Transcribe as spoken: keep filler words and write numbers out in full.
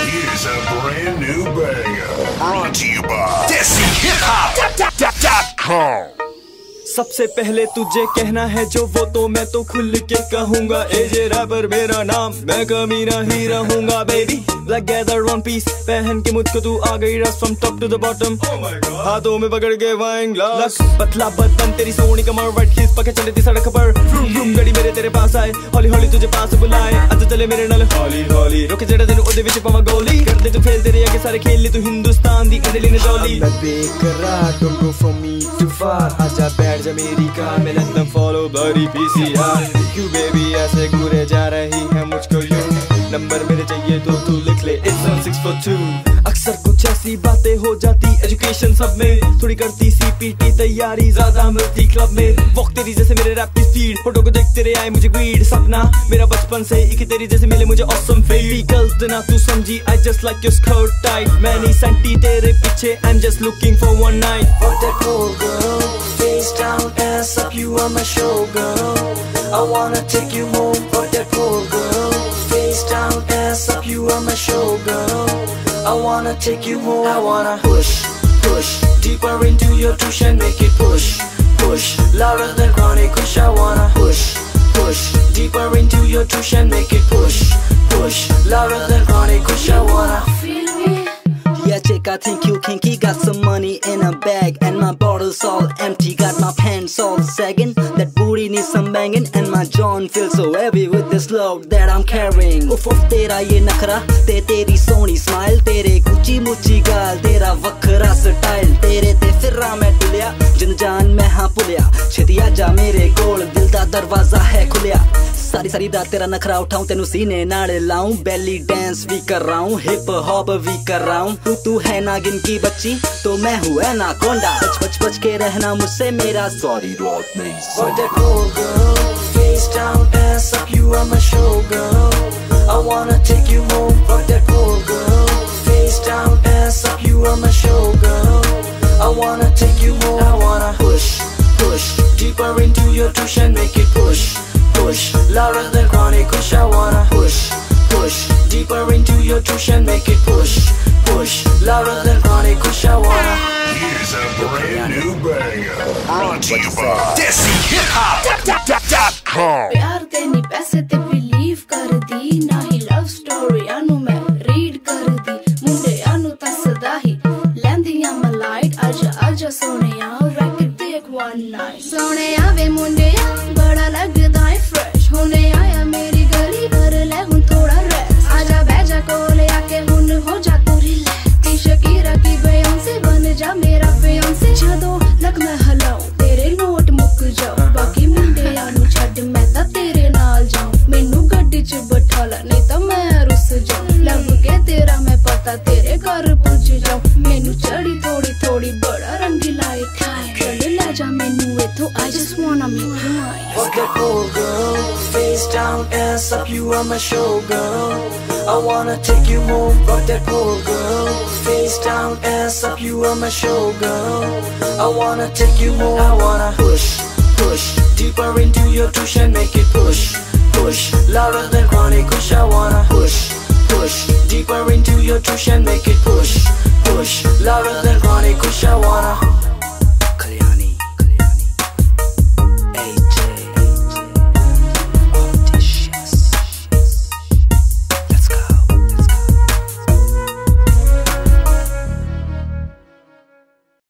Here's a brand new banger brought to you by Desi Hip Hop dot com. सबसे पहले तुझे कहना है जो वो तो मैं तो खुल के कहूंगा एजे रैपर मेरा नाम मैं कमीना ही रहूंगा बेबी ब्लैक गैदर वन पीस पहन के मुझको तू आ गई रस from top to the bottom हाथों में पकड़ के वाइन ग्लास पतला बदन तेरी सोनी कमर वाइट हील्स पके चले थी सड़क पर रूम रूम गड़ी मेरे तेरे पास आए हौली हौली तुझे पास बुलाए आज चले मेरे नाल हौली हौली रोके जेड़ा तेनु ओदे विच पावा गोली कर दे तू फेल तेरे आगे सारे खेल ले तू हिंदुस्तान दी अंडली ने जॉली मैं बेकरार don't go from me too far आजा बैठ जा मेरी कार में let them follow bloody P C R you baby ऐसे घूरे जा रही है मुझको यूं नंबर मेरे चाहिए तो तू लिख ले it's on six four two अक्सर कुछ ऐसी बातें हो जाती एजुकेशन सब में थोड़ी करती सी पी टी तैयारी ज्यादा मिलती क्लब में वक्त तेरी जैसे मेरे रैप की स्पीड फोटो को देख तेरे आए मुझे ग्रीड सपना मेरा बचपन से एक तेरी जैसे मिले मुझे ऑसम फील गलत ना तू समझी I just like your skirt tight मैंने सेंटी तेरे पीछे I'm just looking for one night for that cool girl face down ass up you are my showgirl I wanna take you home for that cool girl face down ass up you are my showgirl I wanna take you home I wanna push push deeper into your tush and make it push push louder than chronic kush I wanna push push deeper into your tush and make it push push louder than chronic kush I wanna feel me Yeah, chick, I think you kinky. Got some money in a bag, and my bottle's all empty. Got my pants all sagging. That booty needs some banging, and my John feels so heavy with this load that I'm carrying. Uff, uff, tera ye nakhra, te teri soni smile, tere kuchi muchi gaal, tera vakhra style, tere te firra main tulya, jind jaan main haan pulya, cheti aaja mere kol, dil da darwaza hai khulya. सारी सारी रात तेरा नखरा उठाऊं तेनू सीने नाल लाऊं belly dance भी कर रहा हूं हिप हॉप भी कर रहा हूं तू तू है नागिन की बच्ची तो मैं हूं एनाकोंडा बच बच बच के रहना मुझसे मेरा सॉरी रात नहीं for that cool girl face down ass up you are my showgirl I wanna take you home for that cool girl face down ass up you are my showgirl I wanna take you home I wanna push push deeper into your tush and make it push push louder than chronic kush I wanna push push deeper into your tush and make it push push louder than chronic kush I wanna Here's a brand new banger brought to you by Desi Hip Hop dot com. प्यार देनी पैसे ते believe कर दी ना ही love story आनु मैं read कर दी मुंडे आनु तसदा ही लैंदियां मलाइट आजा आजा सोनिया रैकेट देख वन नाइट सोनिया वे मुंडे बड़ा लगदा है फ्रेश होने आया मेरी गली कर ले हुन थोड़ा रेस्ट आजा बैजा कोले आके हुन हो जा तू रिलैक्स ती शकीरा की बेयोंसे बन जा मेरा फियांसे जदों लग मैं हलाऊं तेरे नोट मुक जाओ बाकी मुंडे आनु छड्ड मैं तां तेरे नाल जाऊं मैनू गड्डी च बैठा ला नहीं तां मैं रुस जाऊं लग के तेरा मैं पता तेरे घर पुज जाऊं मैनू चढ़ी थोड़ी थोड़ी बड़ा रंगीला ठाई चल ले जा मैनू इथों I just wanna make you mine for that cool girl face down ass up you are my showgirl I wanna take you home for that cool girl face down ass up you are my showgirl I wanna take you home I wanna push push deeper into your tush and make it push push louder than chronic kush I wanna push push deeper into your tush and make it push push louder than chronic kush I wanna